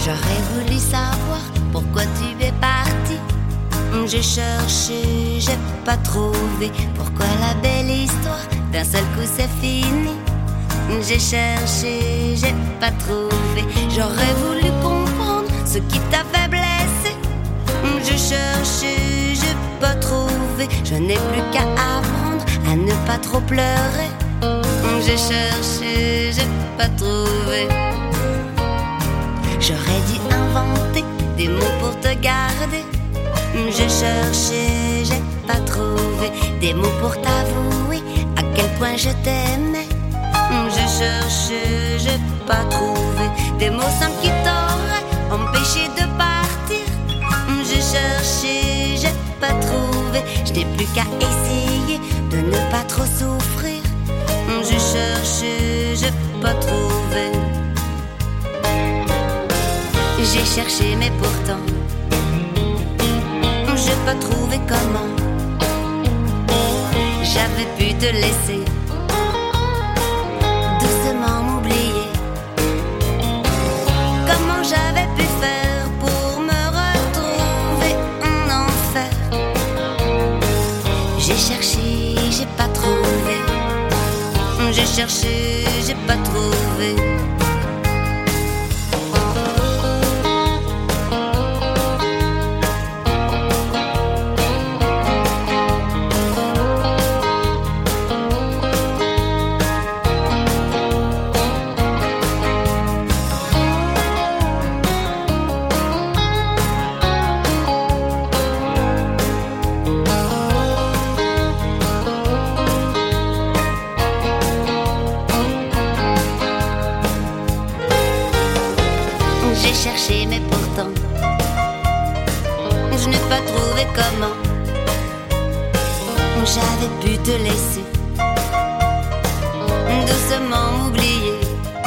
J'aurais voulu savoir pourquoi tu es parti. J'ai cherché, j'ai pas trouvé. Pourquoi la belle histoire d'un seul coup c'est fini? J'ai cherché, j'ai pas trouvé. J'aurais voulu comprendre ce qui t'a fait blesser. J'ai cherché, j'ai pas trouvé. Je n'ai plus qu'à apprendre à ne pas trop pleurer. J'ai cherché, j'ai pas trouvé. J'aurais dû inventer des mots pour te garder. J'ai cherché, j'ai pas trouvé des mots pour t'avouer à quel point je t'aimais. J'ai cherché, j'ai pas trouvé des mots simples qui t'auraient empêché de partir. J'ai cherché, j'ai pas trouvé. Je n'ai plus qu'à essayer de ne pas trop souffrir. J'ai cherché, j'ai pas trouvé. J'ai cherché mais pourtant j'ai pas trouvé comment. J'avais pu te laisser doucement m'oublier. Comment j'avais pu faire pour me retrouver en enfer? J'ai cherché, j'ai pas trouvé. J'ai cherché, j'ai pas trouvé. J'ai cherché mais pourtant je n'ai pas trouvé comment. J'avais pu te laisser doucement m'oublier.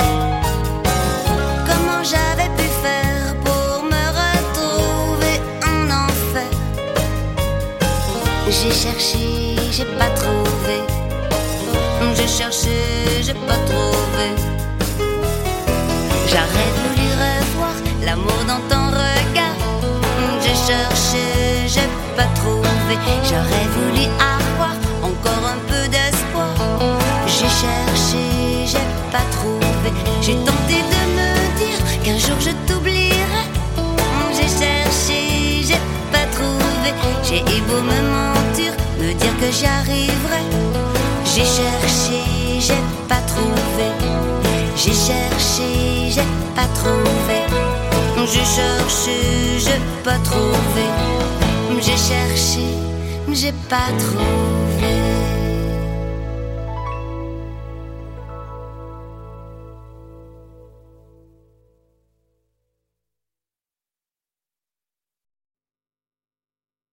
Comment j'avais pu faire pour me retrouver en enfer? J'ai cherché, j'ai pas trouvé. J'ai cherché, j'ai pas trouvé. J'aurais voulu revoir l'amour dans ton regard. J'ai cherché, j'ai pas trouvé. J'aurais voulu avoir encore un peu d'espoir. J'ai cherché, j'ai pas trouvé. J'ai tenté de me dire qu'un jour je t'oublierai. J'ai cherché, j'ai pas trouvé. J'ai eu beau me mentir, me dire que j'y arriverai. J'ai cherché, j'ai pas trouvé. J'ai cherché, j'ai pas trouvé. J'ai cherché, j'ai pas trouvé. J'ai cherché, j'ai pas trouvé.